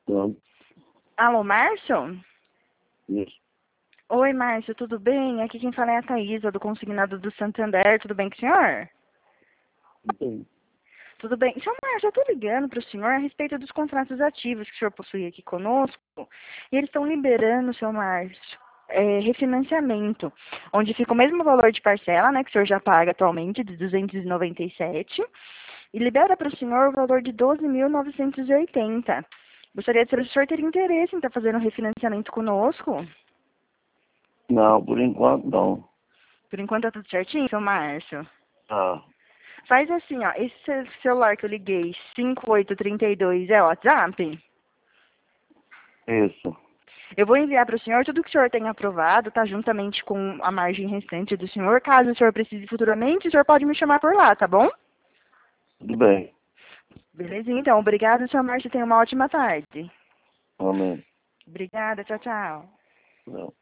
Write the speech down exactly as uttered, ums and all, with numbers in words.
Então, Alô, Márcio? isso. Oi, Márcio, tudo bem? Aqui quem fala é a Thaísa, do Consignado do Santander. Tudo bem com o senhor? Bem, Tudo bem. Seu Márcio, eu tô ligando para o senhor a respeito dos contratos ativos que o senhor possui aqui conosco. E eles estão liberando, seu Márcio, é, refinanciamento, onde fica o mesmo valor de parcela, né, que o senhor já paga atualmente, de duzentos e noventa e sete, e libera para o senhor o valor de doze mil novecentos e oitenta. Gostaria de saber se o senhor teria interesse em estar fazendo refinanciamento conosco. não, por enquanto não. Por enquanto tá tudo certinho, seu Márcio? Ah, Faz assim, ó, esse ce- celular que eu liguei, cinco oito três dois, é o WhatsApp? isso. Eu vou enviar para o senhor tudo que o senhor tem aprovado, tá? Juntamente com a margem restante do senhor. Caso o senhor precise futuramente, o senhor pode me chamar por lá, tá bom? Tudo bem. Belezinha, então. Obrigada, senhor Márcio. Tenha uma ótima tarde. Amém. Obrigada, tchau, tchau. Não.